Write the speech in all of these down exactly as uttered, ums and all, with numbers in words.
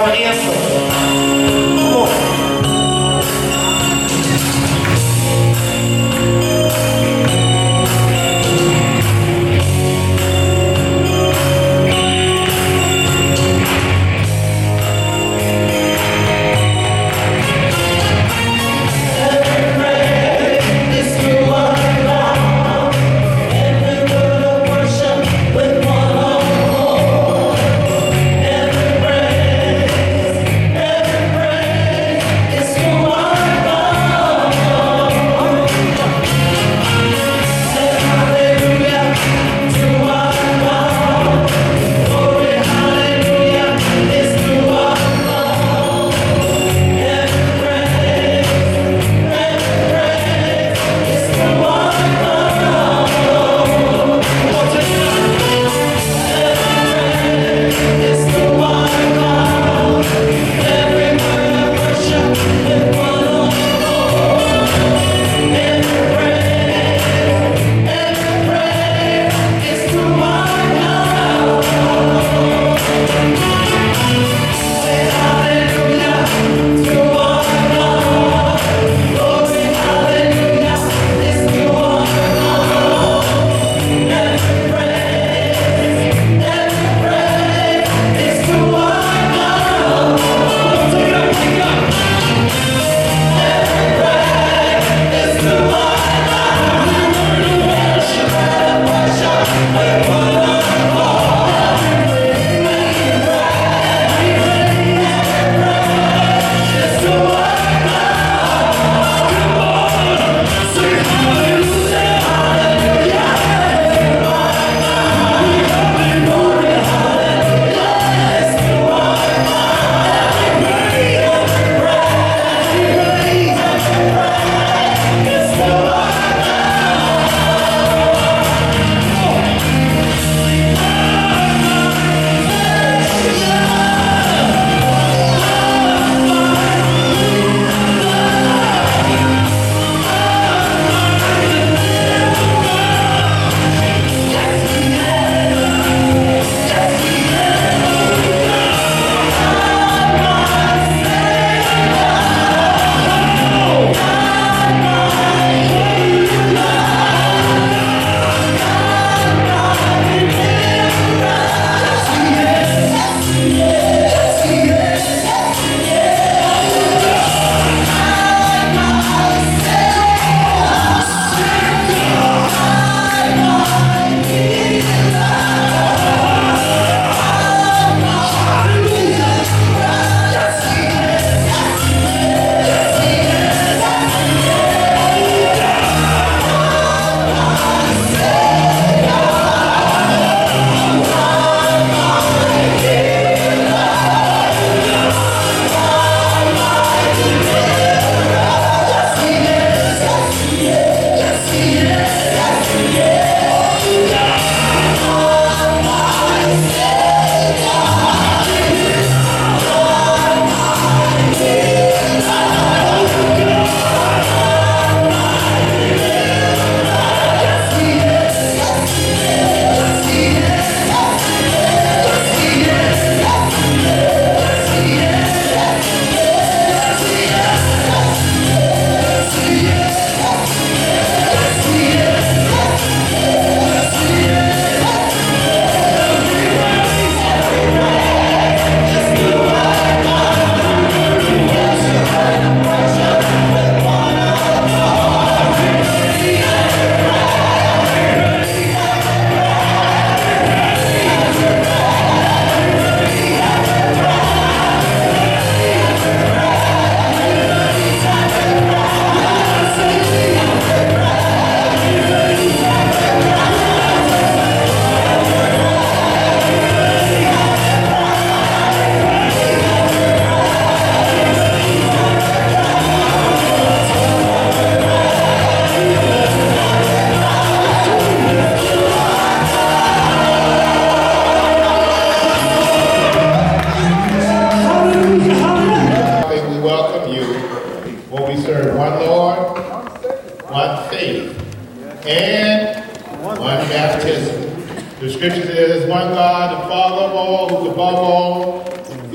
our answer. Come on.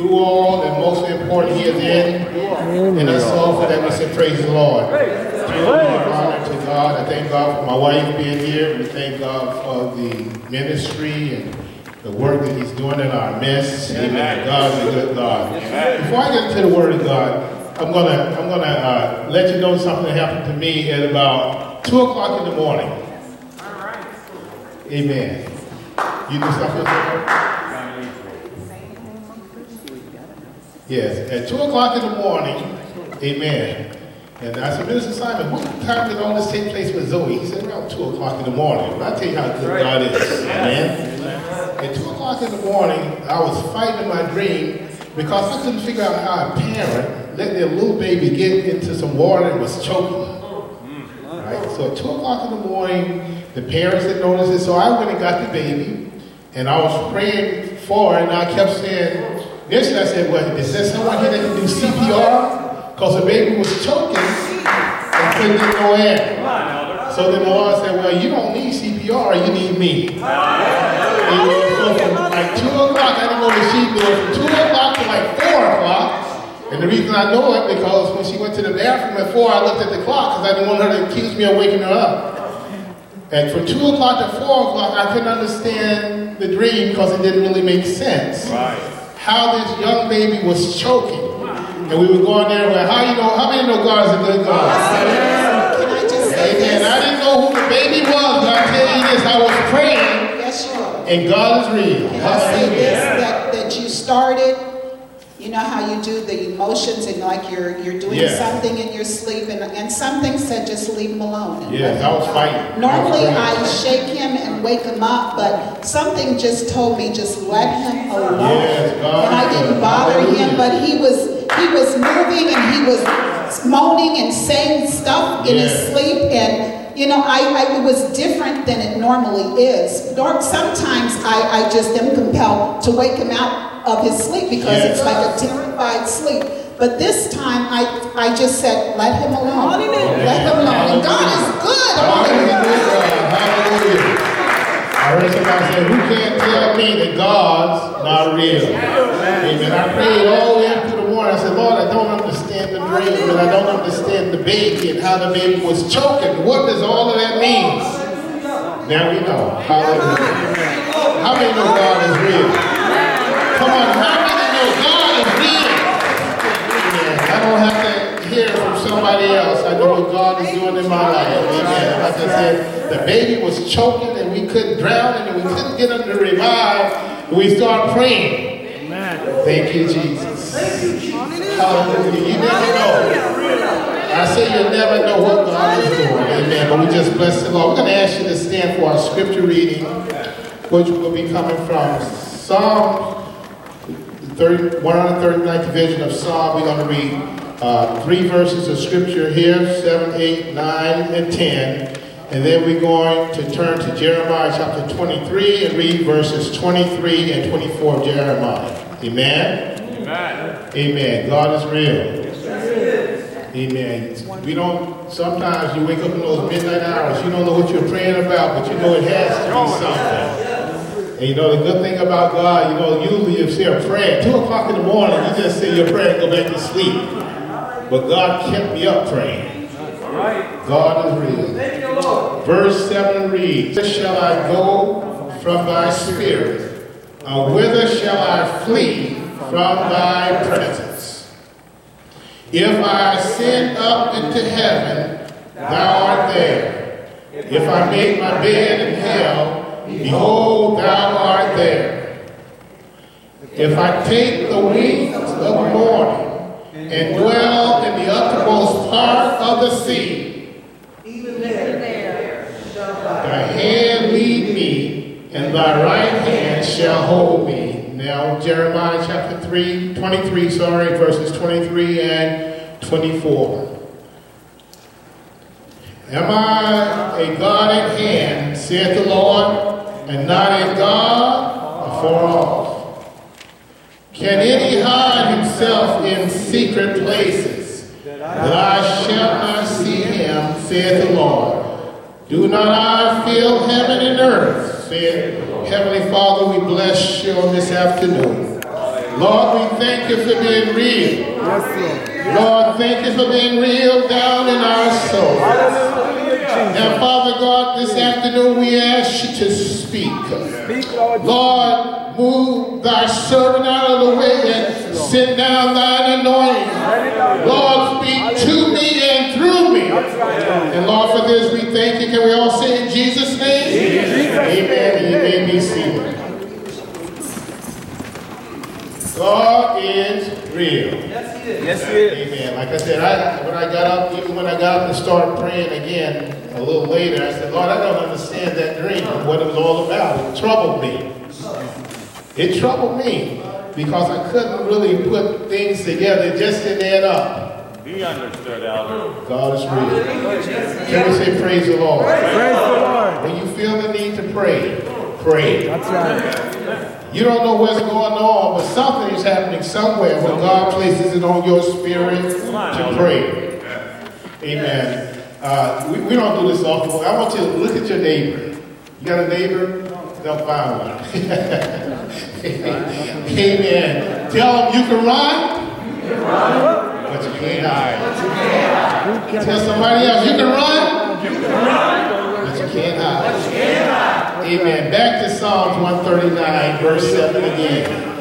through all, and most important, he is in. And that's all for that we say praise the Lord. Honor to God. I thank God for my wife being here. We thank God for the ministry and the work that he's doing in our midst. Amen. God is a good God. Amen. Before I get into the word of God, I'm gonna I'm gonna uh, let you know something that happened to me at about two o'clock in the morning. All right. Amen. You do something? Yes, at two o'clock in the morning. Amen. And I said, Mister Simon, what time did all this take place with Zoe? He said, around two o'clock in the morning. But I'll tell you how good right. God is. Amen. At two o'clock in the morning, I was fighting my dream because I couldn't figure out how a parent let their little baby get into some water and was choking. Right? So at two o'clock in the morning, the parents had noticed it, so I went and got the baby, and I was praying for her, and I kept saying, initially I said, well, is there someone here that can do C P R? Because the baby was choking and couldn't get no air. So then the Lord said, well, you don't need C P R, you need me. And so from like two o'clock, I didn't go to sheep, but from two o'clock to like four o'clock. And the reason I know it, because when she went to the bathroom at four, I looked at the clock because I didn't want her to accuse me of waking her up. And from two o'clock to four o'clock, I couldn't understand the dream because it didn't really make sense. Right. How this young baby was choking. And we were going there, well, how you know, how many know God is a good God? Yes. Can I just say Amen. this? I didn't know who the baby was, but I tell you this, I was praying. Yes, you are. And God is real. Can I say this, that, that you started, you know how you do the emotions and like you're you're doing yes. something in your sleep and, and something said just leave him alone. Yes, I was fighting. Normally I, I shake him and wake him up, but something just told me just let him alone. Yes, God and I didn't bother hallelujah. him, but he was he was moving and he was moaning and saying stuff in yes. his sleep, and you know, I, I it was different than it normally is. Sometimes I, I just am compelled to wake him out of his sleep because yes. it's like a terrified sleep. But this time I I just said, let him alone. Hallelujah. Let him alone. And God is good. Hallelujah. Hallelujah. I heard somebody say, who can't tell me that God's not real? Amen. I prayed all the way up to the morning. I said, Lord, I don't understand the dream, and I don't understand the baby and how the baby was choking. What does all of that mean? Now we know. Hallelujah. How many know God is real? Come on, how many know God is real? Amen. I don't have to hear from somebody else. I know what God is doing in my life. Amen. Like I said, the baby was choking and we couldn't drown it and we couldn't get him to revive. We started praying. Amen. Thank you, Jesus. Thank you, Jesus. Hallelujah. You never know. I say you never know what God is doing. Amen. But we just bless the Lord. We're going to ask you to stand for our scripture reading, which will be coming from Psalm one hundred thirty-ninth division of Psalm. We're going to read uh, three verses of scripture here, seven, eight, nine, and ten. And then we're going to turn to Jeremiah chapter twenty-three and read verses twenty-three and twenty-four of Jeremiah. Amen? Amen. Amen. God is real. Amen. We don't, sometimes you wake up in those midnight hours, you don't know what you're praying about, but you know it has to be something. And you know, the good thing about God, you know, usually you say a prayer, two o'clock in the morning, you just say your prayer and go back to sleep. But God kept me up praying. God is real. Verse seven reads, whither shall I go from thy spirit? Or whither shall I flee from thy presence? If I ascend up into heaven, thou art there. If I make my bed in hell, behold, thou art there. If I take the wings of morning and dwell in the uttermost part of the sea, even there thy hand lead me, and thy right hand shall hold me. Now, Jeremiah chapter three, twenty-three, sorry, verses twenty-three and twenty-four. Am I a God at hand, saith the Lord, and not a God afar off? Can any hide himself in secret places, that I shall not see him, saith the Lord? Do not I fill heaven and earth, saith Heavenly Father, we bless you on this afternoon. Lord, we thank you for being real. Lord, thank you for being real down in our soul. Now, Father God, this afternoon we ask you to speak. Lord, move thy servant out of the way and send down thine anointing. Lord, speak to me and through me. And Lord, for this we thank you. Can we all say in Jesus' name? Amen. And you may be seated. God is real. Yes, He is. Yes, He is. Amen. Like I said, I, when I got up, even when I got up and started praying again a little later, I said, Lord, I don't understand that dream and what it was all about. It troubled me. It troubled me because I couldn't really put things together. It just didn't add up. He understood, Elder. God is real. Can we say praise the Lord? Praise the Lord. When you feel the need to pray, pray. That's right. You don't know what's going on, but something is happening somewhere when God places it on your spirit to pray. Amen. Uh, we, we don't do this often. I want you to look at your neighbor. You got a neighbor? They'll find one. Amen. Tell them you can run, but you can't hide. Tell somebody else you can run, but you can't hide. Amen. Back to Psalms one thirty-nine, verse seven again.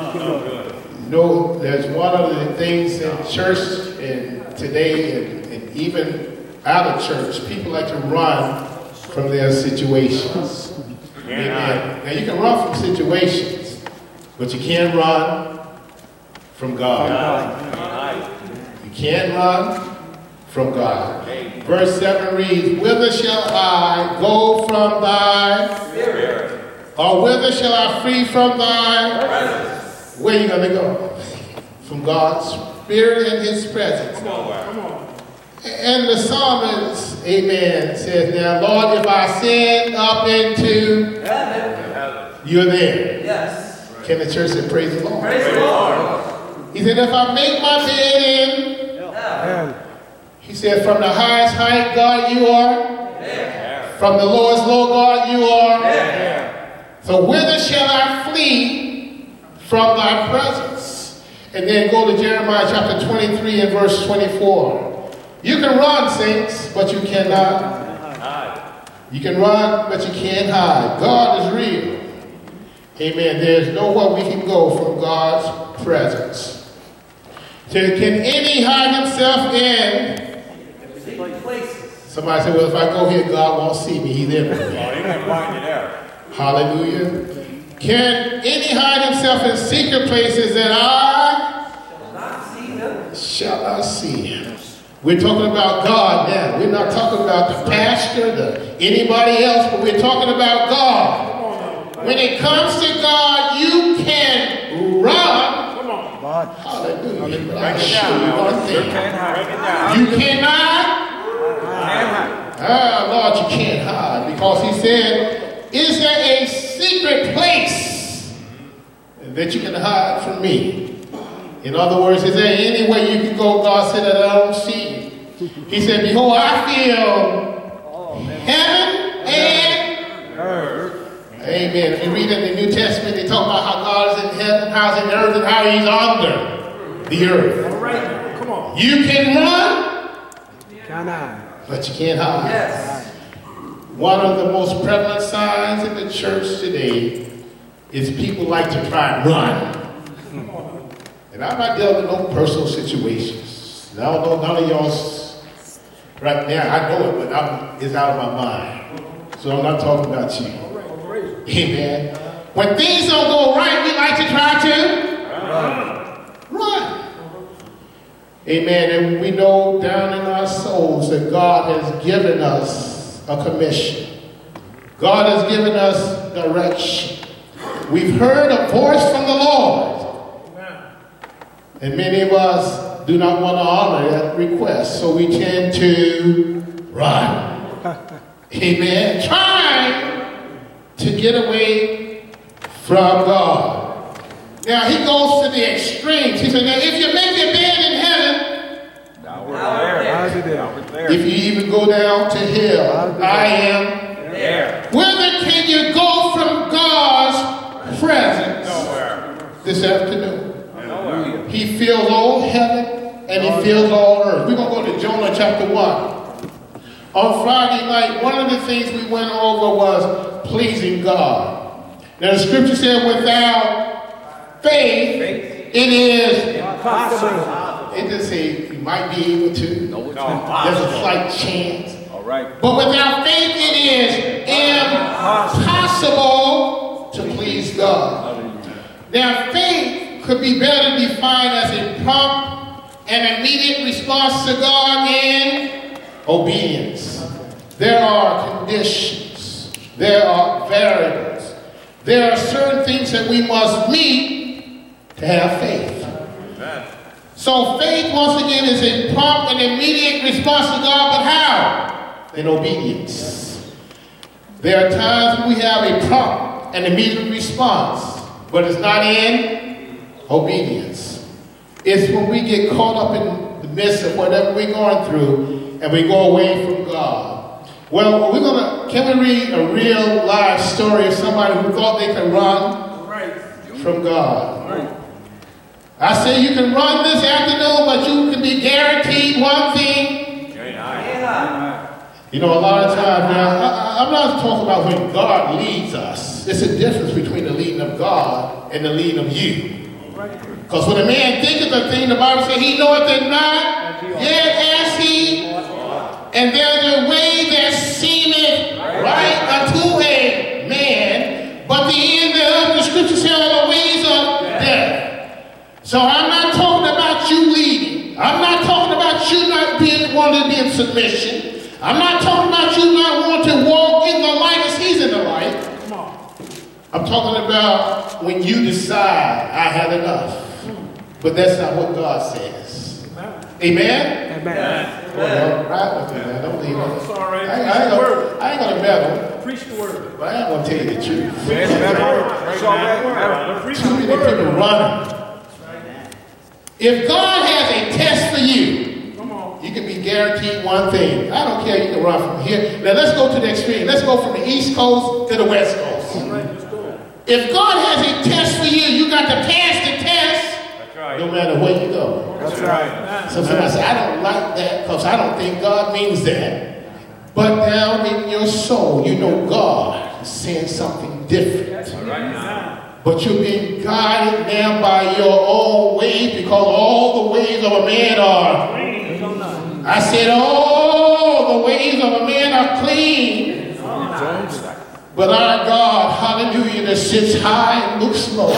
You know, there's one of the things in church and today and, and even out of church, people like to run from their situations. Amen. Now you can run from situations, but you can't run from God. You can't run from God. Verse seven reads, whither shall I go from thy spirit? Or whither shall I flee from thy presence? Where are you going to go? From God's spirit and his presence. Come on, come on. And the psalmist, amen, says, now, Lord, if I sin up into heaven, you're there. Yes. Can the church say, praise the Lord? Praise the Lord. He said, if I make my bed in hell, he said, from the highest height, God, you are there. From the lowest low, God, you are there. So whither shall I flee from thy presence? And then go to Jeremiah chapter twenty-three and verse twenty-four. You can run, saints, but you cannot hide. You can run, but you can't hide. God is real. Amen. There's nowhere we can go from God's presence. So can any hide himself in? Somebody said, well, if I go here, God won't see me. He's everywhere. Hallelujah. Can any hide himself in secret places that I shall not see him? Shall not see him. We're talking about God now. We're not talking about the pastor, the anybody else, but we're talking about God. When it comes to God, you can run. Come on. Hallelujah. But I assure you one thing. You cannot. Ah, Lord, you can't hide. Because he said, is there a secret place that you can hide from me? In other words, is there any way you can go? God said that I don't see you. He said, behold, I feel heaven and earth. Amen. If you read in the New Testament, they talk about how God is in heaven, how he's in earth, and how he's under the earth. All right. Come on. You can run, can I? but you can't hide. Yes. One of the most prevalent signs in the church today is people like to try and run. And I'm not dealing with no personal situations. I don't know none of y'all's right now. I know it, but I'm, it's out of my mind. So I'm not talking about you. Amen. When things don't go right, we like to try to run. Run. Amen. And we know down in our souls that God has given us a commission. God has given us direction. We've heard a voice from the Lord. And many of us do not want to honor that request, so we tend to run. Amen. Trying to get away from God. Now, he goes to the extremes. He said, now, if you make your bed in heaven, now we're there. Now we're there. If you even go down to hell, I am there. Whither can you go from God's presence? Nowhere. This afternoon? all heaven and he fills all earth. We're going to go to Jonah chapter one. On Friday night, one of the things we went over was pleasing God. Now the scripture said, without faith, faith. it is impossible. It doesn't say you might be able to. No, it's There's a slight chance. All right. But without faith, it is impossible to please God. Now, faith could be better defined as a prompt and immediate response to God in obedience. There are conditions. There are variables. There are certain things that we must meet to have faith. Amen. So faith, once again, is a prompt and immediate response to God, but how? In obedience. There are times when we have a prompt and immediate response, but it's not in obedience. It's when we get caught up in the midst of whatever we're going through and we go away from God. Well, we're gonna, can we read a real live story of somebody who thought they could run from God? I say you can run this afternoon, but you can be guaranteed one thing. You know, a lot of times now, I, I'm not talking about when God leads us. There's a difference between the leading of God and the leading of you. Because when a man thinketh a thing, the Bible says he knoweth it not, yet as he, and there's a way that seemeth right unto a man, but the end thereof, the scripture says, are the ways of death. So I'm not talking about you leading. I'm not talking about you not being wanting to be in submission. I'm not talking about you not wanting to walk in the light as he's in the light. I'm talking about when you decide, I had enough. But that's not what God says. Amen? Amen. Well, right with me, man. Don't leave us. It's all right. I, I, ain't gonna, I ain't gonna meddle. Preach the word. But I ain't gonna tell you the truth. It's all right. Too many people running. If God has a test for you, you can be guaranteed one thing. I don't care, you can run from here. Now let's go to the extreme. Let's go from the East Coast to the West Coast. If God has a test for you, you got to pass the test. That's right. No matter where you go. That's right. So somebody say, I don't like that because I don't think God means that. But down in your soul, you know God is saying something different. All right. But you're being guided now by your own ways, because all the ways of a man are clean. I said all the ways of a man are clean. But our God, hallelujah, that sits high and looks low.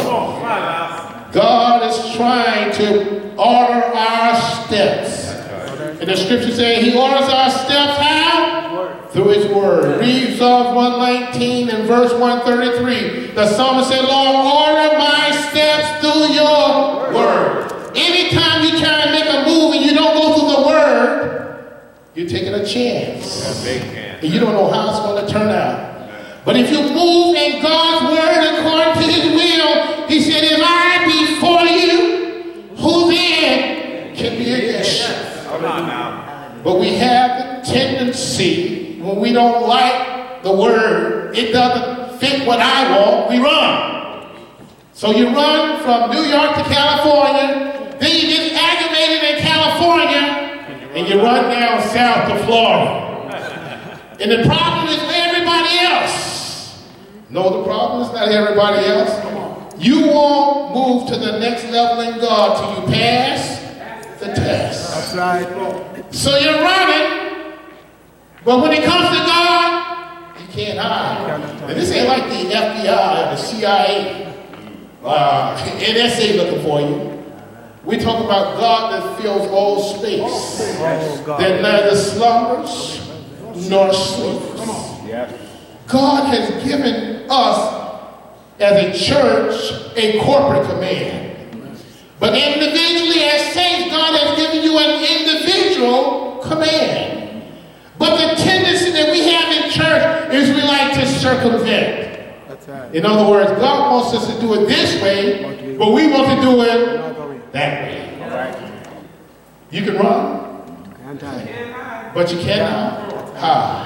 God is trying to order our steps. And the scripture says he orders our steps how? Through his word. Read Psalm one nineteen and verse one thirty-three. The psalmist said, Lord, order my steps through your word. Anytime you try to make a move and you don't go through the word, you're taking a chance. And you don't know how it's going to turn out. But if you move in God's word according to his will, he said, if I be for you, who then can be against you? But we have the tendency, when we don't like the word, it doesn't fit what I want, we run. So you run from New York to California, then you get aggravated in California, and you run down south to Florida. And the problem is everybody else. No, the problem is not everybody else. You won't move to the next level in God till you pass the test. That's right. So you're running, but when it comes to God, you can't hide. And this ain't like the F B I or the C I A, uh, N S A looking for you. We're talking about God that fills all space, that neither slumbers nor sleeps. God has given us as a church a corporate command. But individually as saints, God has given you an individual command. But the tendency that we have in church is we like to circumvent. That's right. In other words, God wants us to do it this way, but we want to do it that way. All right. You can run, but you cannot hide.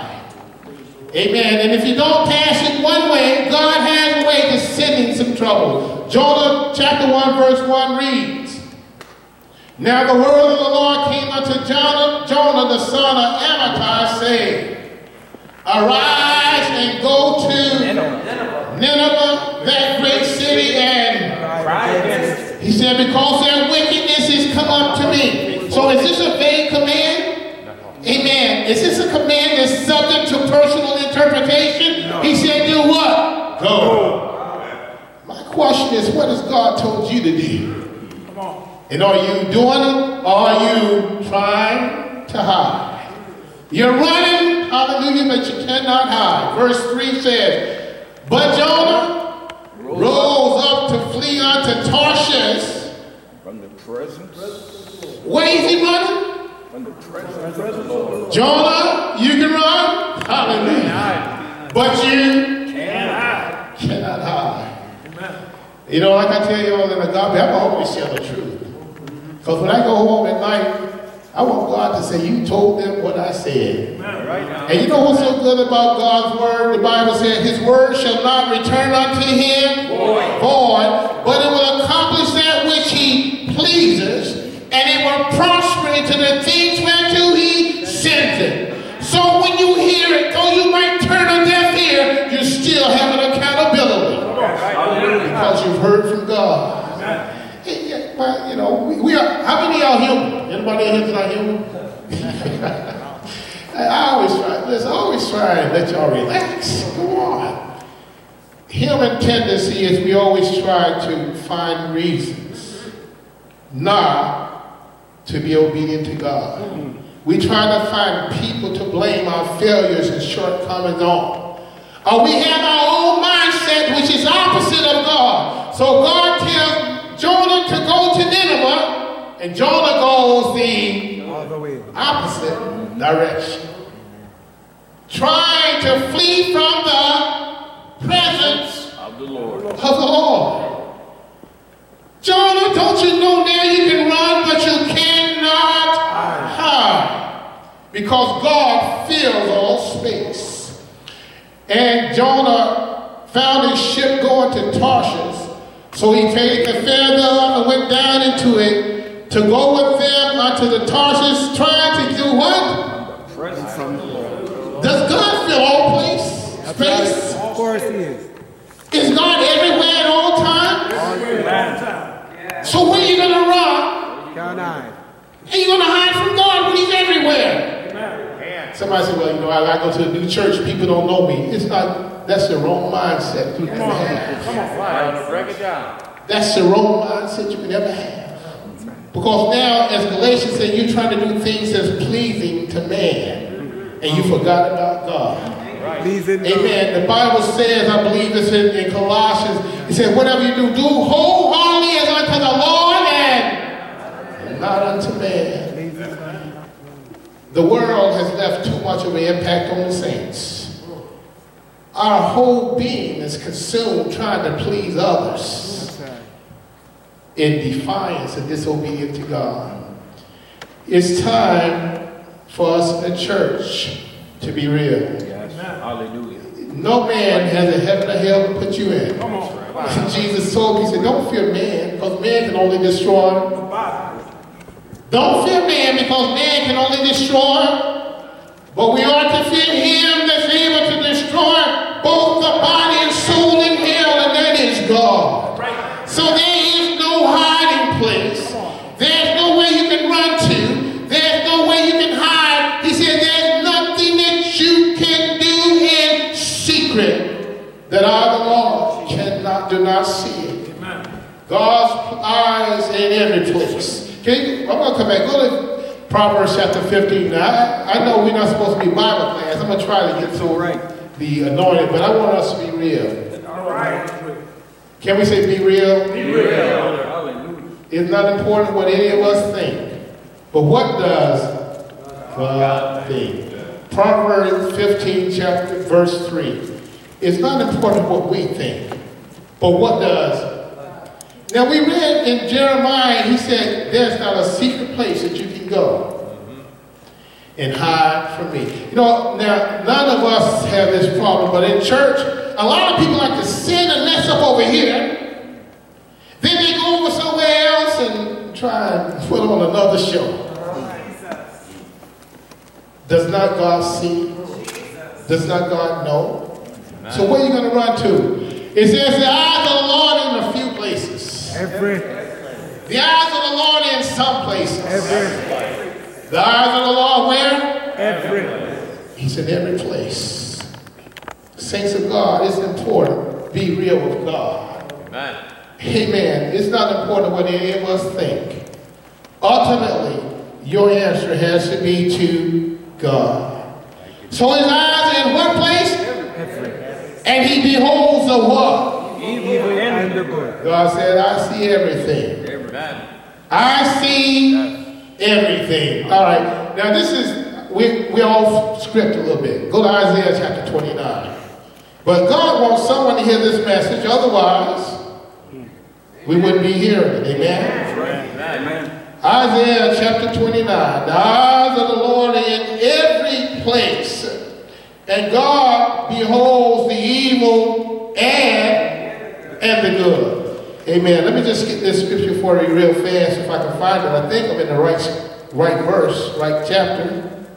Amen. And if you don't pass it one way, God has a way to send in some trouble. Jonah chapter one verse one reads, Now the word of the Lord came unto Jonah, Jonah the son of Amittai, saying, Arise and go to Nineveh, Nineveh, that great city, and he said, because their wickedness is come up to me. So is this a vague command? Amen. Is this a command that's subject to personal interpretation? No. He said, do what? Go. My question is, what has God told you to do? Come on. And are you doing it, or are you trying to hide? You're running, hallelujah, but you cannot hide. Verse three says, but Jonah rose up to flee unto Tarshish. From the presence. Where is he running? From the presence of the Lord. Jonah, you can run. Hallelujah. But you cannot, cannot hide. Amen. You know, like I tell you all in the gospel, I'm always tell the truth. Because when I go home at night, I want God to say, you told them what I said. Right now. And you know what's so good about God's word? The Bible said, his word shall not return unto him void, void, but it will accomplish that which he pleases, and it will prosper into the things whereto he sent it. So when you hear it, though you might turn a deaf ear, you still have an accountability. Because you've heard from God. Well, you know, we, we are, how many of y'all human? Anybody in here tonight human? I, I always try, listen, I always try and let y'all relax. Come on. Human tendency is we always try to find reasons not to be obedient to God. Mm-hmm. We try to find people to blame our failures and shortcomings on. Or we have our own mindset, which is opposite of God. So God tells Jonah to go to Nineveh, and Jonah goes the, the opposite direction. Trying to flee from the presence of the Lord. Of the Lord. Jonah, don't you know now you can run, but you cannot hide? Because God fills all space. And Jonah found his ship going to Tarshish. So he paid the fare thereof and went down into it to go with them unto the Tarshish, trying to do what? Does God fill all place, space? Of course he is. Is God everywhere at all times? So where are you going to run? Can't hide. And you're going to hide from God when he's everywhere. Somebody said, well, you know, I, I go to a new church, people don't know me. It's not. That's the wrong mindset you can ever have. Come on, right. Break it down. That's the wrong mindset you can ever have. Because now, as Galatians said, you're trying to do things that's pleasing to man, and you forgot about God. Right. Amen. The Bible says, I believe it's in, in Colossians, it says, whatever you do, do wholeheartedly as unto the Lord and not unto man. The world has left too much of an impact on the saints. Our whole being is consumed trying to please others in defiance and disobedience to God. It's time for us in the church to be real. Yes. Hallelujah. No man has a heaven or hell to put you in. Come on. Jesus told me, he said, don't fear man, because man can only destroy. Don't fear man, because man can only destroy. But we are to fear him that's able to destroy both the body and soul in hell, and that is God. Right. So there is no hiding place. There's no way you can run to. There's no way you can hide. He said there's nothing that you can do in secret that I, the Lord, cannot, do not see it. Amen. God's eyes in every place. Okay, I'm going to come back. Go to Proverbs chapter fifteen. Now, I, I know we're not supposed to be Bible class. I'm going to try to get so right. The anointed, but I want us to be real. All right. Can we say be real? Be real. It's not important what any of us think, but what does God think? Proverbs fifteen, chapter verse three. It's not important what we think, but what does? Now we read in Jeremiah, he said, there's not a secret place that you can go and hide from me. You know, now, none of us have this problem, but in church, a lot of people like to sin and mess up over here. Then they go over somewhere else and try and put on another show. Does not God see? Does not God know? So where are you going to run to? It says the eyes of the Lord in a few places. Every. The eyes of the Lord in some places. Every. The eyes of the Lord where? Every. He's in every place. Saints of God, it's important. Be real with God. Amen. Amen. It's not important what any of us think. Ultimately, your answer has to be to God. So his eyes are in what place? Every. And he beholds the what? Evil and the good. God said, I see everything. Amen. I see everything. All right. Now this is, we, we're off script a little bit. Go to Isaiah chapter twenty-nine. But God wants someone to hear this message. Otherwise, we wouldn't be hearing it. Amen? Amen. Isaiah chapter twenty-nine. The eyes of the Lord are in every place. And God beholds the evil and, and the good. Amen. Let me just get this scripture for you real fast if I can find it. I think I'm in the right, right verse, right chapter.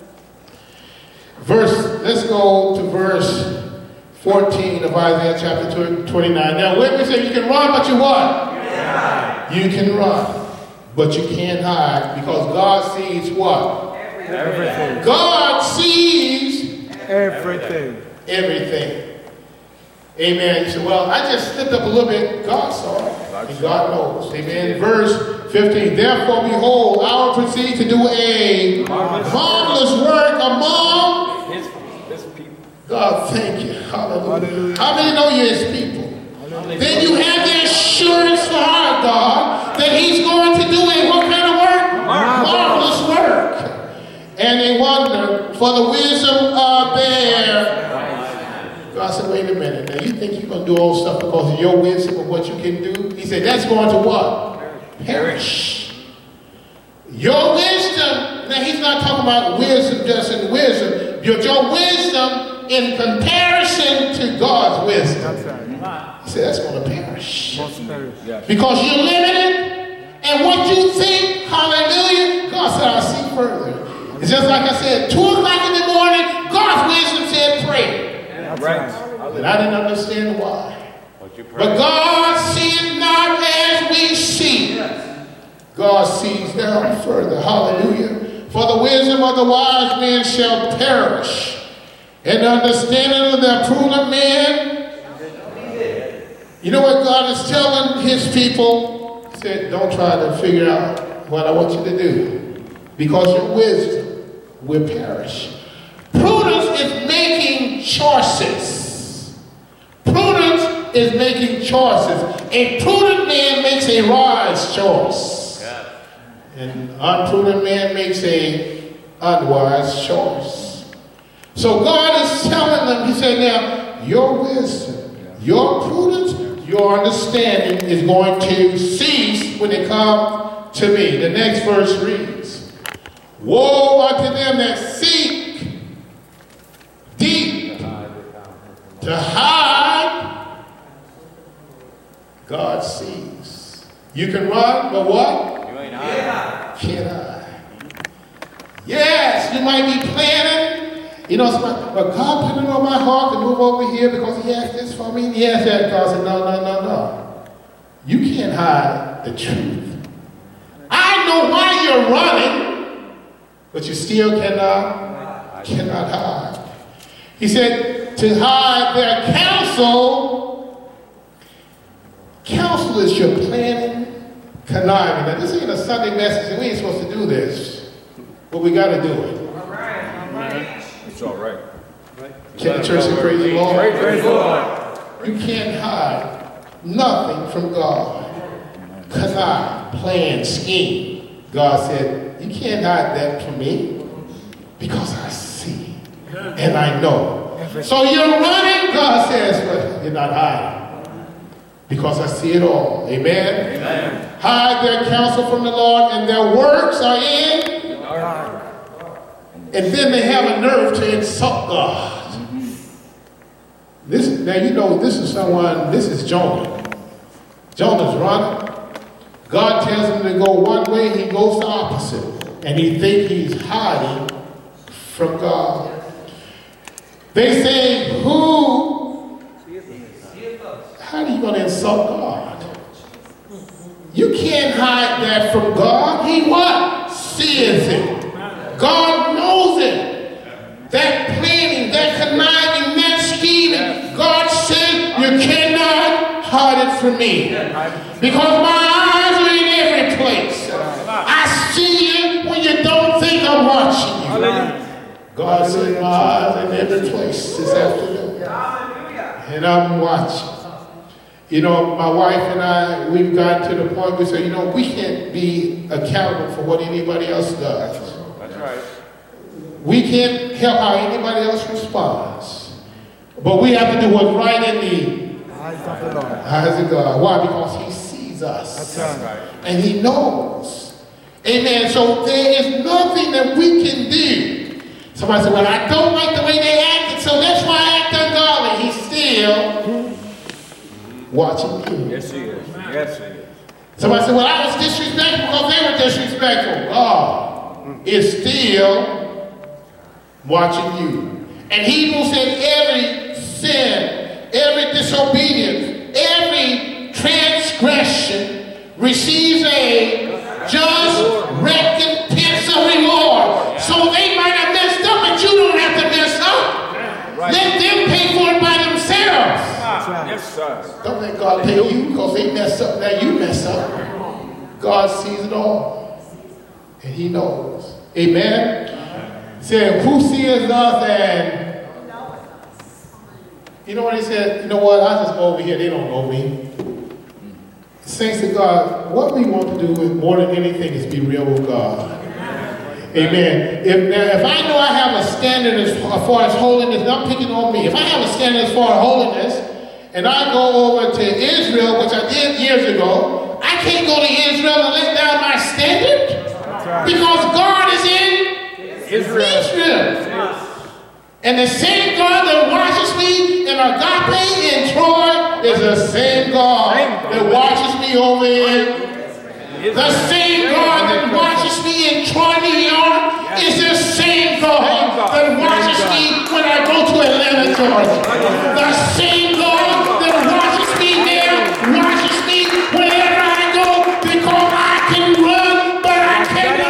Verse, let's go to verse fourteen of Isaiah chapter twenty-nine. Now, when we say you can run, but you what? Yeah. You can run, but you can't hide because God sees what? Everything. God sees Everything. everything. Amen. You say, well, I just slipped up a little bit. God saw it, and God knows. Amen. Verse fifteen. Therefore, behold, I will proceed to do a marvelous work among His, his people. God. Thank you. Hallelujah. Hallelujah. How many know you're his people? Hallelujah. Then you have the assurance for our God that he's going to do a what kind of work? Marvelous work. And they wonder for the wisdom of their. God said, wait a minute. Now you think you're going to do all stuff because of your wisdom and what you can do? He said, that's going to what? Perish. Your wisdom. Now he's not talking about wisdom just in wisdom. Your, your wisdom in comparison to God's wisdom. That's right. He said, that's going to perish. Most perish. Yes. Because you're limited. And what you think, hallelujah, God said, I'll see further. It's just like I said, two o'clock in the morning, God's wisdom said pray. That's Right. right. And I didn't understand why. But you pray. But God sees not as we see. God sees down further. Hallelujah. For the wisdom of the wise men shall perish, and the understanding of the prudent men. You know what God is telling his people? He said, don't try to figure out what I want you to do, because your wisdom will perish. Prudence is making choices. Prudence is making choices. A prudent man makes a wise choice. Yeah. An unprudent man makes a unwise choice. So God is telling them, he said, now, your wisdom, your prudence, your understanding is going to cease when it comes to me. The next verse reads, woe unto them that seek deep to hide. God sees. You can run, but what? You ain't hiding. Can't hide. Yes, you might be planning. You know, somebody, but God put it on my heart to move over here because he has this for me. He has that. God said, no, no, no, no. You can't hide the truth. I know why you're running, but you still cannot, cannot hide. He said, to hide their counsel. Counsel is your planning, conniving. Now, this ain't a Sunday message, and we ain't supposed to do this, but we got to do it. It's all right. Can the church say praise the Lord? Praise the Lord. You can't hide nothing from God. Connive, plan, scheme. God said, you can't hide that from me because I see and I know. So you're running, God says, but you're not hiding because I see it all. Amen? Amen. Hide their counsel from the Lord, and their works are in. And then they have a nerve to insult God. This, now you know this is someone, this is Jonah. Jonah's running. God tells him to go one way, he goes the opposite. And he thinks he's hiding from God. They say, who? How are you going to insult God? You can't hide that from God. He what? Sees it. God knows it. That planning, that conniving, that scheming, God said, you cannot hide it from me. Because my eyes are in every place. I see you when you don't think I'm watching you. God said, my eyes are in every place this afternoon. And I'm watching. You know, my wife and I, we've gotten to the point we say, you know, we can't be accountable for what anybody else does. That's right. We can't help how anybody else responds. But we have to do what's right in the Eyes of the Lord. eyes of God. Why? Because he sees us. That's right. And he knows. Amen. So there is nothing that we can do. Somebody said, well, I don't like the way they acted, so that's why I act ungodly. He's still watching you. Yes, he is. Yes, he is. Somebody said, well, I was disrespectful because they were disrespectful. God is still watching you. And Hebrews said every sin, every disobedience, every transgression receives a just recompense of reward. So they might have messed up, but you don't have to mess up. Right. Let them pay for it by themselves. Yes, sir. Don't let God pay you because they mess up. Now you mess up. God sees it all. And he knows. Amen. Said, who sees us and you know what he said? You know what? I just go over here. They don't know me. Saints of God, what we want to do is more than anything is be real with God. Amen. If, now, if I know I have a standard as far as holiness, and I'm picking on me. If I have a standard as far as holiness, and I go over to Israel, which I did years ago, I can't go to Israel and let down my standard because God is in Israel. Israel. And the same God that watches me in Agape in Troy is the same God that watches me over in. The same God that watches me in Troy, New York is the same God that watches me when I go to Atlanta, Georgia. The same God that watches me there, watches me wherever I go because I can run, but I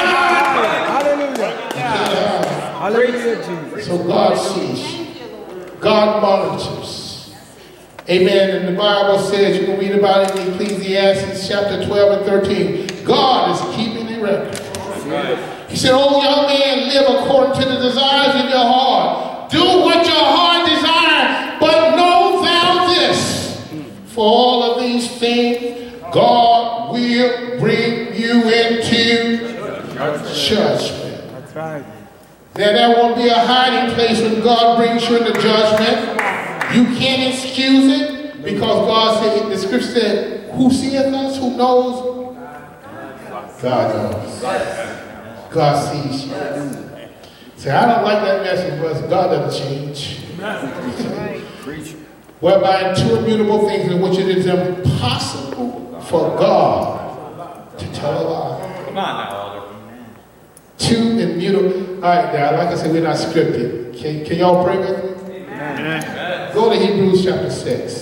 cannot. Hallelujah. Hallelujah, Jesus. So God sees. God monitors. Amen. And the Bible says, you can read about it in Ecclesiastes chapter twelve and thirteen. God is keeping a record. He said, oh, young man, live according to the desires of your heart. Do what your heart desires, but know thou this. For all of these things, God will bring you into judgment. That's right. Now, there won't be a hiding place when God brings you into judgment. You can't excuse it because God said, the scripture said, who seeth us, who knows? God knows. God sees you. Say, I don't like that message, but God doesn't change. Whereby in two immutable things in which it is impossible for God to tell a lie. Come on now, Alder. Two immutable. All right, now, like I said, we're not scripted. Can, can y'all pray with me? Amen. Go to Hebrews chapter six.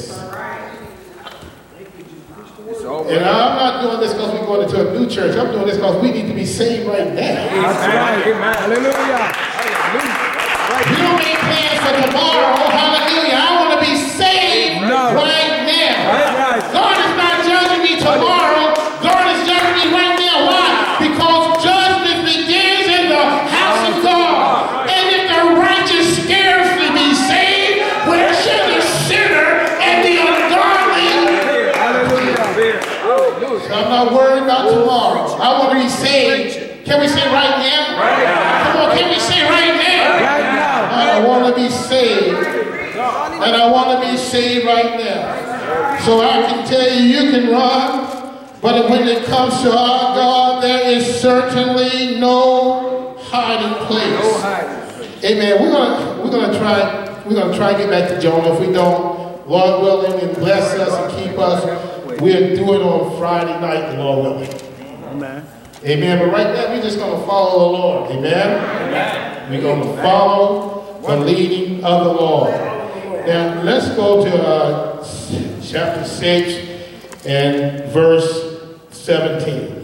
And I'm not doing this because we're going into a new church. I'm doing this because we need to be saved right now. That's right. Amen. Hallelujah. We don't make plans for tomorrow. Hallelujah. I want to be saved No. right now. Right. God is not judging me tomorrow. God is judging me right now. Why? Because judgment begins in the house of God. And if the righteous scarcely be saved, where shall the sinner and the ungodly? Hallelujah. I'm not worried about tomorrow. I want to be saved. Can we say right now? Come on, can we say right now? Right now. I want to be saved. And I want to be saved right now. So I can tell you, you can run. But when it comes to our God, there is certainly no hiding place. Amen. We're gonna we're gonna try we're gonna try to get back to Jonah. If we don't, Lord willing, and bless us and keep us. We'll do it on Friday night, the Lord willing. Amen. Amen. But right now, we're just going to follow the Lord. Amen. Amen. We're going to follow the leading of the Lord. Now, let's go to uh, chapter six and verse seventeen.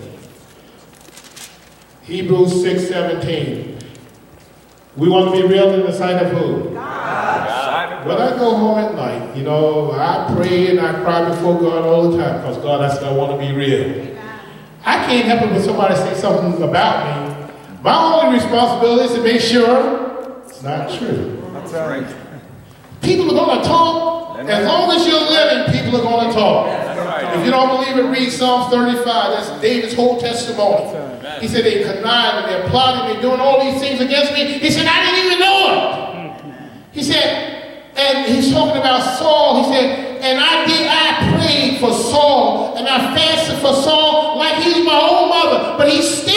Hebrews six seventeen. We want to be real in the sight of who? God. When I go home at night, you know, I pray and I cry before God all the time because God, I said I want to be real. I can't help it when somebody says something about me. My only responsibility is to make sure it's not true. That's right. People are going to talk. As long as you're living, people are going to talk. If you don't believe it, read Psalms thirty-five. That's David's whole testimony. He said they connived and they're plotting, they're doing all these things against me. He said, I didn't even know it. He said, and he's talking about Saul. He said, and I did, I prayed for Saul, and I fasted for Saul like he's my own mother, but he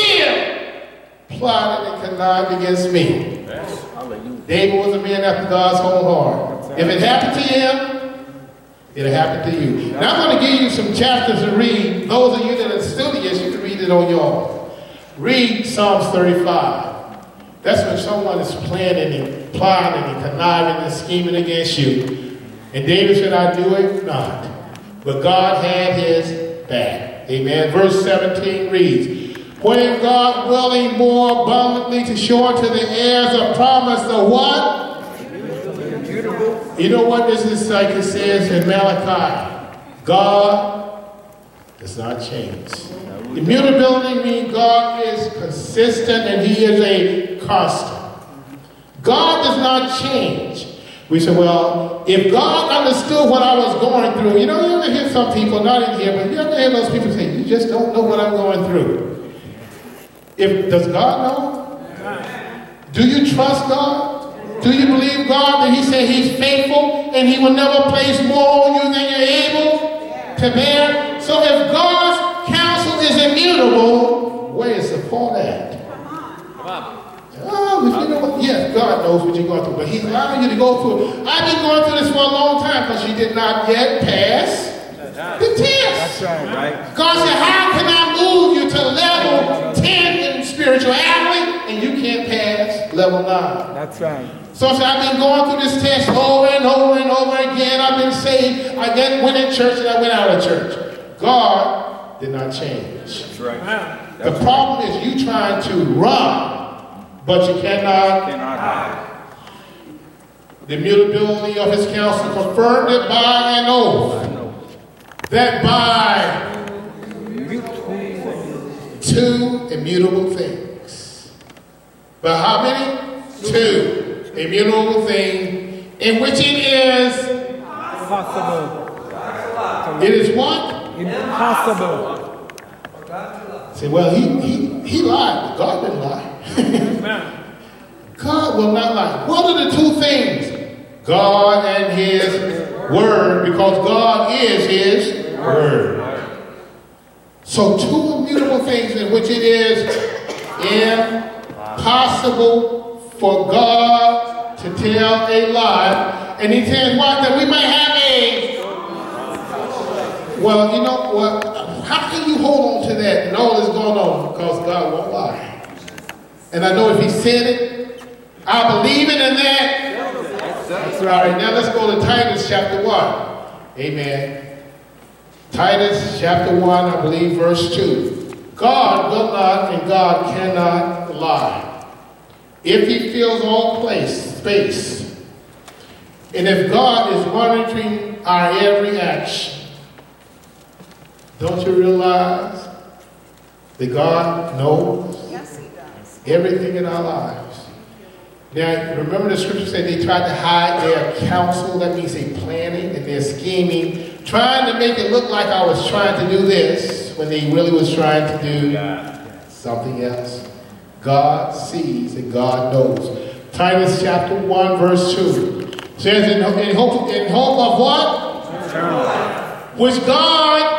still plotted and connived against me. David was a man after God's own heart. If it happened to him, it'll happen to you. Now I'm going to give you some chapters to read. Those of you that are studious, you can read it on your own. Read Psalms thirty-five. That's when someone is planning and plotting and conniving and scheming against you. And David said, I knew it not. But God had his back. Amen. Verse seventeen reads, when God willing more abundantly to show unto the heirs a promise of what? You know what this is like it says in Malachi? God does not change. Immutability means God is consistent and he is a constant. God does not change. We say, well, if God understood what I was going through, you know, you ever hear some people, not in here, but you ever hear those people say, you just don't know what I'm going through. If, does God know? Do you trust God? Do you believe God that he said he's faithful and he will never place more on you than you're able to bear? So if God's counsel is immutable, where is the fault at? Oh, you know what? Yes, God knows what you're going through, but he's allowing you to go through it. I've been going through this for a long time because you did not yet pass the test. That's right, right? God said, how can I move you to level ten in spirituality and you can't pass level nine? That's right. So I said, I've been going through this test over and over and over again. I've been saved. I then went in church and I went out of church. God did not change. That's right. That's the problem right. is you trying to run, but you cannot, cannot hide. The immutability of his counsel confirmed it by an oath. That by two immutable things. But how many? Two immutable things in which it is impossible. It is what? Impossible. Say, well, he, he, he lied, but God didn't lie. God will not lie. What are the two things? God and his word, because God is his word. So two immutable things in which it is impossible for God to tell a lie. And he says what? That we might have a, well, you know what? How can you hold on to that and all that's going on? Because God won't lie. And I know if he said it, I believe it in that. That's right. All right, now let's go to Titus chapter one. Amen. Titus chapter one, I believe, verse two. God will not and God cannot lie. If he fills all place, space, and if God is monitoring our every action, don't you realize that God knows Yes, he does. everything in our lives? Now, remember the scripture said they tried to hide their counsel. That means they planning and they're scheming, trying to make it look like I was trying to do this when they really was trying to do something else. God sees and God knows. Titus chapter one, verse two says, in, in, hope, in hope of what? Which God,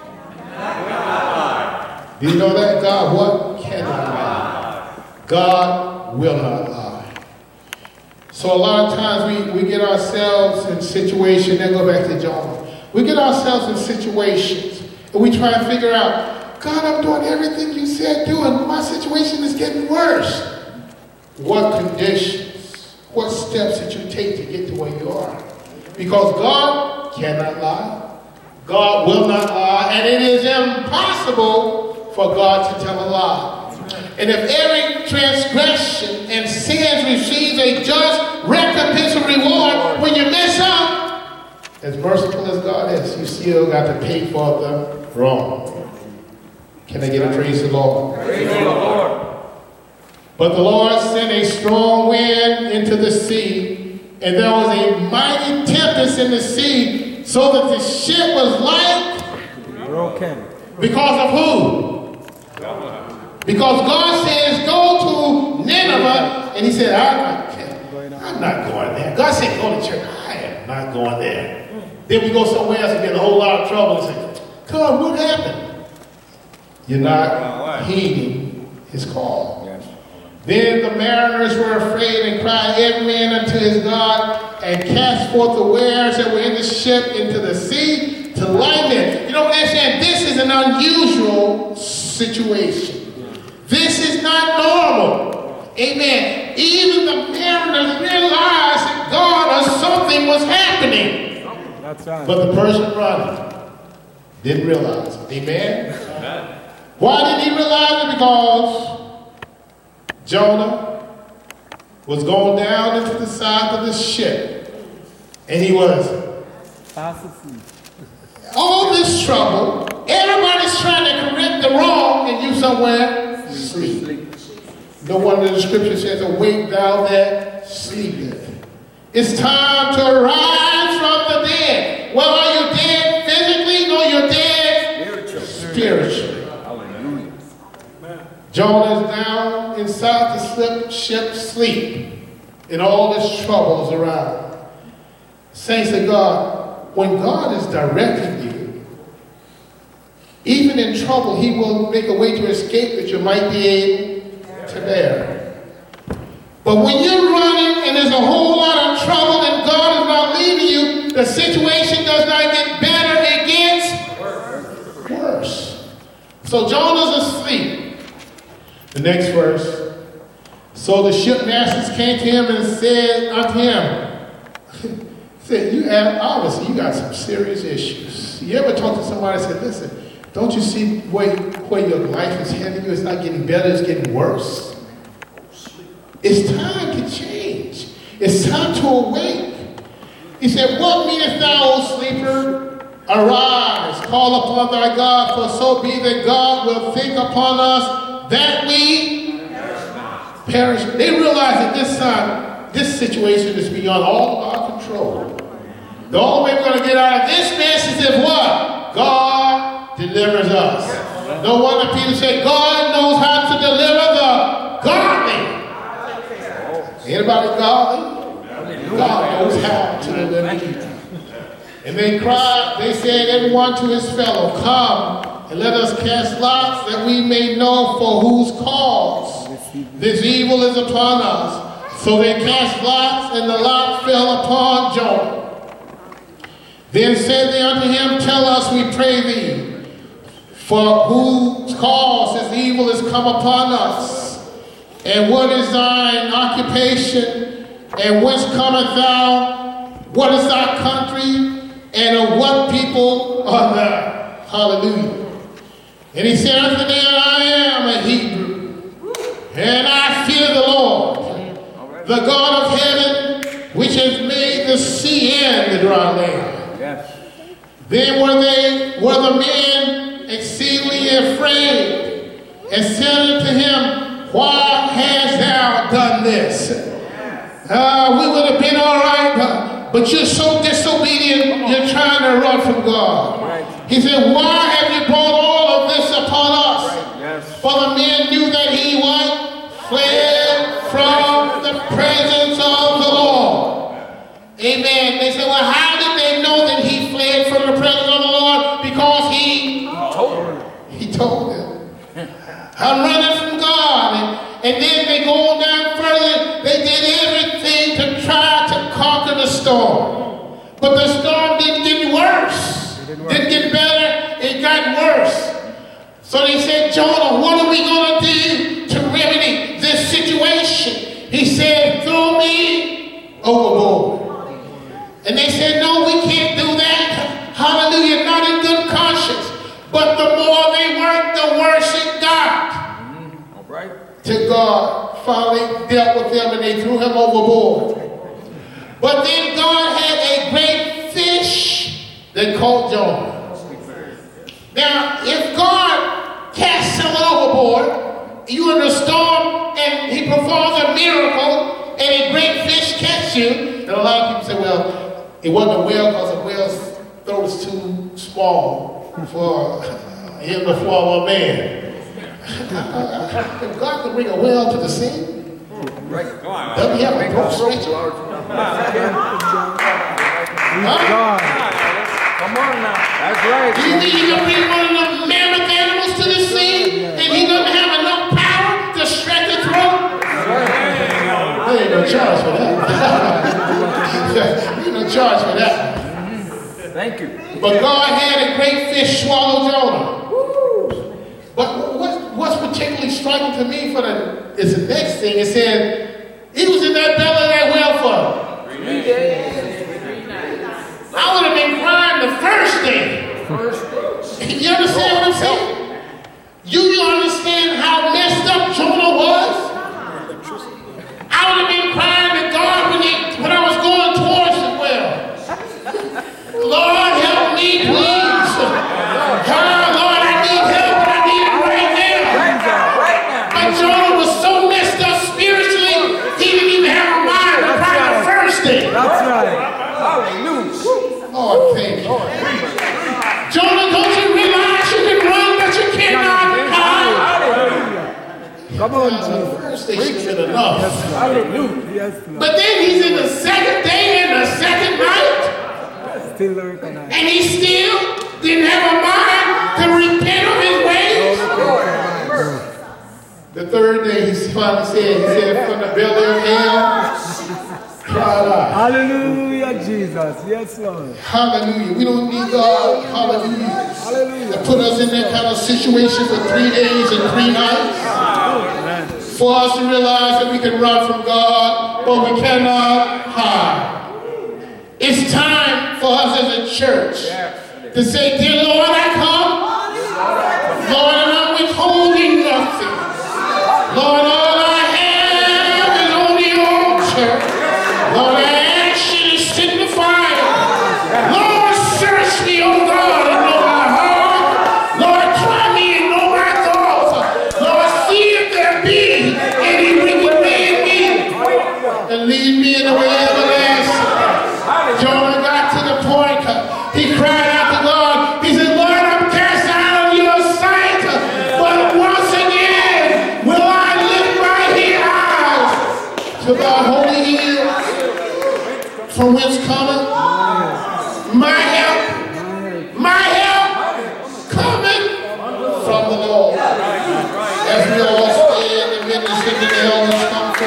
do you know that? God what? Cannot lie. God will not lie. So a lot of times we, we get ourselves in situations, then go back to Jonah. We get ourselves in situations and we try and figure out, God, I'm doing everything you said do, and my situation is getting worse. What conditions, what steps did you take to get to where you are? Because God cannot lie. God will not lie, and it is impossible for God to tell a lie. And if every transgression and sin receives a just recompense and reward, when you mess up, as merciful as God is, you still got to pay for the wrong. Can I get a praise the Lord? Praise the Lord. But the Lord sent a strong wind into the sea, and there was a mighty tempest in the sea, so that the ship was like Broken. because of who? Because God says, go to Nineveh, and he said, I'm not, I'm not going there. God said, go to church. I am not going there. Then we go somewhere else and get in a whole lot of trouble and say, God, what happened? You're not heeding his call. Then the mariners were afraid and cried every man unto his God, and cast forth the wares that were in the ship into the sea to light them. You know what they're saying? This is an unusual situation. This is not normal. Amen. Even the mariners realized that God or something was happening. That's right. But the person running didn't realize it. Amen. Amen. Why did he realize it? Because Jonah was going down into the side of the ship, and he was all this trouble. Everybody's trying to correct the wrong, and you somewhere sleep. No wonder the scripture says, awake thou that sleepeth. It's time to arise from the dead. Well, are you dead physically? No, you're dead spiritually. Jonah is down inside the ship sleep, and all this trouble is around. Saints of God, when God is directing you, even in trouble, he will make a way to escape that you might be able to bear. But when you're running and there's a whole lot of trouble and God is not leaving you, the situation does not get better, it gets worse. So Jonah's asleep. The next verse. So the shipmasters came to him and said unto him, said, you have, obviously you got some serious issues. You ever talk to somebody and say, listen, don't you see where, where your life is heading you? It's not getting better, it's getting worse. It's time to change. It's time to awake. He said, what meanest thou, O sleeper? Arise, call upon thy God, for so be that God will think upon us that we perish. They realize that this time, this situation is beyond all of our control. The only way we're going to get out of this mess is if what? God delivers us. No wonder Peter said, God knows how to deliver the godly. Anybody godly? God knows how to deliver you. And they cried, they said, everyone to his fellow, come and let us cast lots that we may know for whose cause this evil is upon us. So they cast lots, and the lot fell upon Jonah. Then said they unto him, tell us, we pray thee, for whose cause this evil is come upon us, and what is thine occupation, and whence cometh thou, what is thy country, and of what people are thou? Hallelujah. And he said unto them, I am a Hebrew, and I fear the Lord, the God of heaven, which has made the sea and the dry land. Yes. Then were they, were the men exceedingly afraid, and said unto him, why hast thou done this? Uh, we would have been all right, but, but you're so disobedient, you're trying to run from God. Right. He said, why have you brought all of this upon us? Right. Yes. For the men knew that he what? Fled from the presence of the Lord. Amen. They said, well, how did they know that he fled from the presence of the Lord? Because he told them. He told them. I'm running from God. And, and then they go on down further. They did everything to try to conquer the storm. But the storm didn't get worse. Didn't get better, it got worse. So they said, Jonah, what are we going to do to remedy this situation? He said, throw me overboard. And they said, no, we can't do that. Hallelujah, not in good conscience. But the more they worked, the worse it got. Mm-hmm. All right. To God, finally dealt with them and they threw him overboard. But then God had a great fish that caught Jonah. Now, if God casts someone overboard, you in a storm and he performs a miracle and a great fish catches you, and a lot of people say, well, it wasn't a whale because a whale's throat is too small for him to swallow a man. If God could bring a whale to the sea, Right. Come on. doesn't he have a throat stretcher? Huh? Come on now. That's right. Do you think he can bring one of them mammoth animals to the sea and he doesn't have enough power to stretch the throat? There ain't no charge for that. There ain't no charge for that. Thank you. But God had a great fish swallow Jonah. But what, what's particularly striking to me for the is the next thing. It said he was in that belly of that whale for three days. I would have been crying the first day. First day. You understand what I'm saying? You, you understand how messed up Jonah was? I would have been crying to God when, he, when I was going towards the well. Lord, help me, please. Oh, Lord, I need help, and I need it right now. Right now. Right now. But Jonah was so messed up spiritually, he didn't even have a mind to cry the first day. That's right. Hallelujah. Lord, thank you. Jonah, don't you realize you can run, but you cannot hide? Come on, The Jesus. first day should have been enough. Hallelujah. Yes, Lord. But then he's in the second day and the second night, Still recognize. and he still didn't have a mind to repent of his ways. The third day, he finally said, he said, from the belly of hell, cried out. Hallelujah, Jesus. Yes, Lord. Hallelujah. We don't need God, hallelujah, Hallelujah. to put us in that kind of situation for three days and three nights. For us to realize that we can run from God, but we cannot hide. It's time for us as a church to say, dear Lord, I come. Lord, and I'm withholding nothing. Lord, all I have is only your altar. Lord, I ask you to sit in the fire. Lord, search me, oh God, and know my heart. Lord, try me and know my thoughts. Lord, see if there be any wicked way in me, and lead me in the way everlasting. Jonah got to the point, he cried out to God. He said, Lord, I'm cast out of your sight, but once again will I lift my eyes to thy holy hills, from whence cometh my help. My help cometh from the Lord. As we all stand and witness that the elders come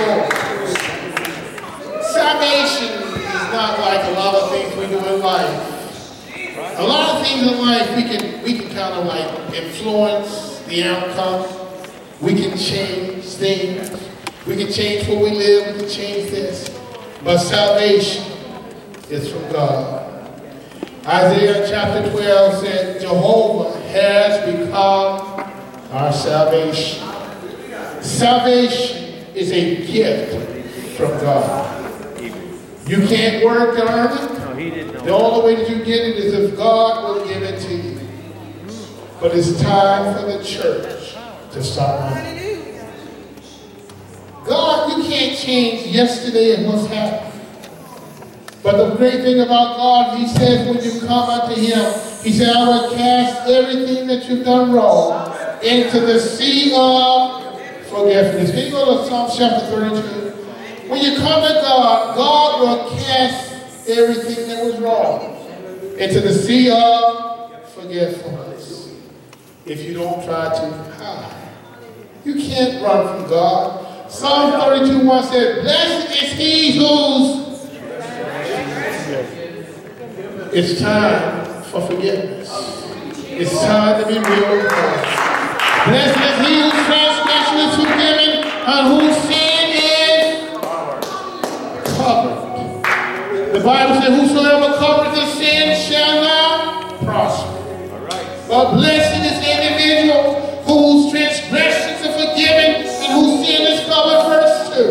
forth. Salvation is not like a lot of things we do in life. A lot of things in life we can we can kind of like influence the outcome. We can change things. We can change where we live. We can change this. But salvation is from God. Isaiah chapter twelve said, Jehovah has become our salvation. Salvation is a gift from God. You can't work to earn it. No, he didn't know. The only way that you get it is if God will give it to you. But it's time for the church to start running. God, you can't change yesterday and what's happened. But the great thing about God, he says when you come unto him, he said, I will cast everything that you've done wrong into the sea of forgiveness. Can you go to Psalm chapter thirty-two? When you come to God, God will cast everything that was wrong into the sea of forgetfulness. If you don't try to hide, you can't run from God. Psalm thirty-two one said, blessed is he whose. It's time for forgiveness. It's time to be real with God. Blessed is he whose transgression is forgiven and whose sin is covered. The Bible says, whosoever covereth his sin shall not prosper. But blessed is the individual whose transgressions are forgiven and whose sin is covered. Verse two.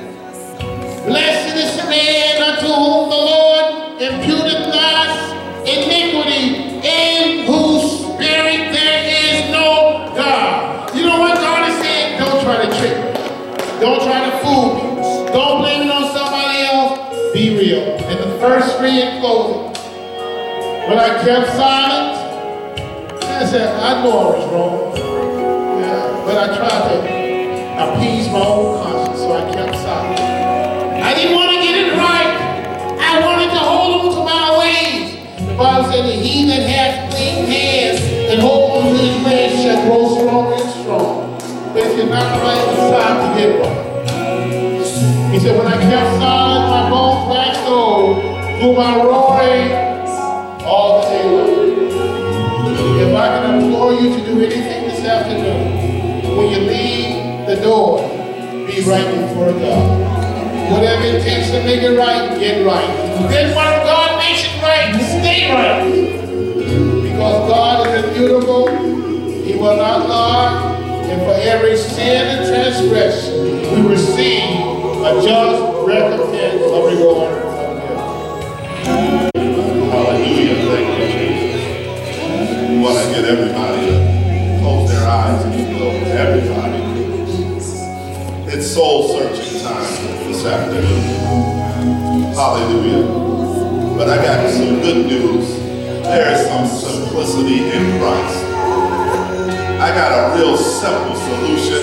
Blessed is the man unto whom the Lord imputeth not iniquity, in whose spirit there is no God. You know what God is saying? Don't try to trick me. Don't try to fool me. Don't blame it on somebody else. Be real. And the first three in closing. When I kept silent, I said, I know I was wrong. Yeah, but I tried to appease my own conscience, so I kept silent. I didn't want to get it right. I wanted to hold on to my ways. The Bible said that he that hath clean hands and hold on to his ways shall grow strong and strong. But if you're not right, it's time to get right. He said, when I kept silent, my bones waxed old through my roaring all the day long. If I can implore you to do anything this afternoon, when you leave the door, be right before God. Whatever it takes to make it right, get right. Then when God makes it right, stay right. Because God is immutable, he will not lie, and for every sin and transgression, we receive a just recompense of reward from him. Hallelujah, thank you, Jesus. We want to get everybody to close their eyes and close everybody. It's soul-searching time this afternoon. Hallelujah. But I got some good news. There is some simplicity in Christ. I got a real simple solution,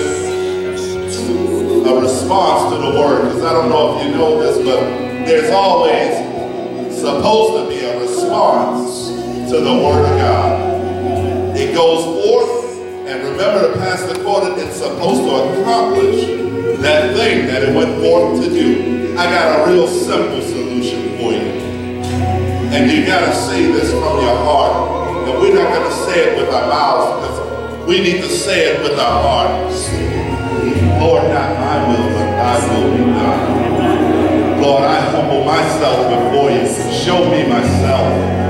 a response to the word, because I don't know if you know this, but there's always supposed to be a response to the word of God. It goes forth, and remember the pastor quoted, it's supposed to accomplish that thing that it went forth to do. I got a real simple solution for you. And you got to say this from your heart. And we're not going to say it with our mouths, because we need to say it with our hearts. Lord, not my will, but thy will be done. Lord, I humble myself before you. Show me myself.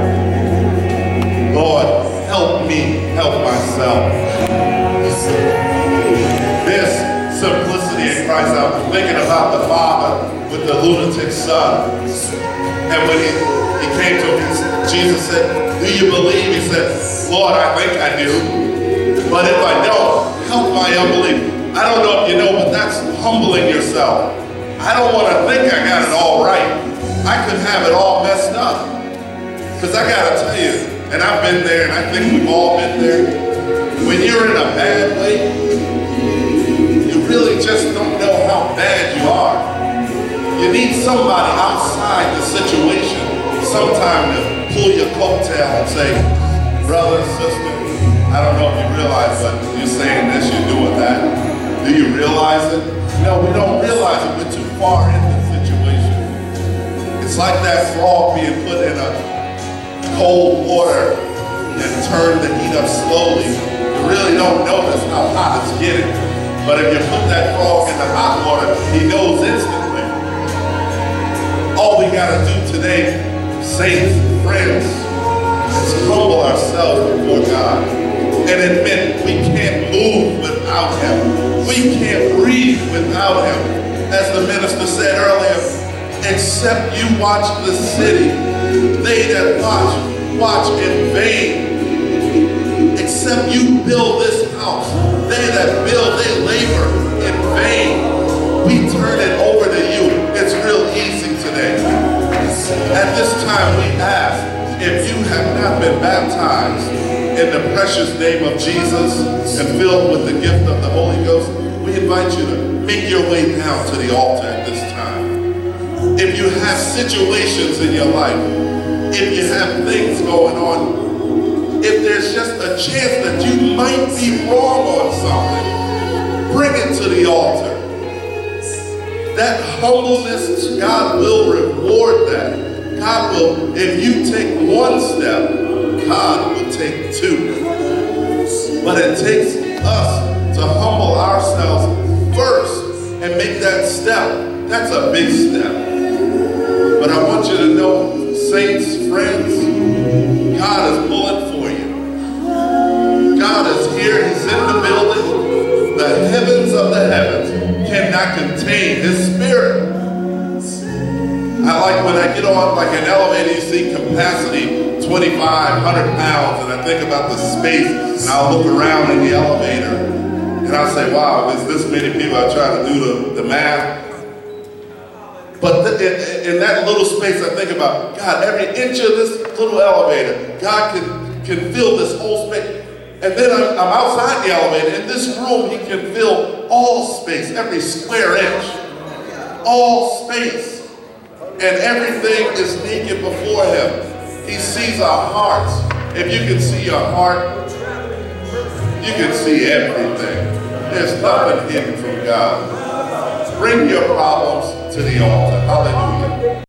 Lord, help me help myself. This simplicity in Christ, I'm thinking about the father with the lunatic son. And when he, he came to him, Jesus said, do you believe? He said, Lord, I think I do. But if I don't, help my unbelief. I don't know if you know, but that's humbling yourself. I don't want to think I got it all right. I could have it all messed up. Because I got to tell you, and I've been there, and I think we've all been there, when you're in a bad way, you really just don't know how bad you are. You need somebody outside the situation sometime to pull your coattail and say, brother, sister, I don't know if you realize, but you're saying this, you're doing that. Do you realize it? No, we don't realize it. We're too far in the situation. It's like that frog being put in a cold water and turned the heat up slowly. You really don't notice how hot it's getting. But if you put that frog in the hot water, he knows instantly. All we got to do today, saints, friends, is humble ourselves before God and admit we can't move without him. We can't breathe without him. As the minister said earlier, except you watch the city, they that watch, watch in vain. Except you build this house, they that build, they labor in vain. We turn it over to you. It's real easy today. At this time we ask, if you have not been baptized in the precious name of Jesus and filled with the gift of the Holy Ghost, we invite you to make your way down to the altar at this time. If you have situations in your life, if you have things going on, if there's just a chance that you might be wrong on something, bring it to the altar. That humbleness, God will reward that. God will, if you take one step, God will take two. But it takes us to humble ourselves first and make that step. That's a big step. But I want you to know, saints, friends, God is pulling for you. God is here. He's in the building. The heavens of the heavens cannot contain His Spirit. I like when I get on like an elevator, you see capacity twenty-five hundred pounds, and I think about the space, and I'll look around in the elevator, and I'll say, wow, there's this many people. I try to do the, the math. But th- in, in that little space, I think about, God, every inch of this little elevator, God can, can fill this whole space. And then I'm, I'm outside the elevator. In this room, He can fill all space, every square inch, all space. And everything is naked before Him. He sees our hearts. If you can see your heart, you can see everything. There's nothing hidden from God. Bring your problems to the altar. Hallelujah.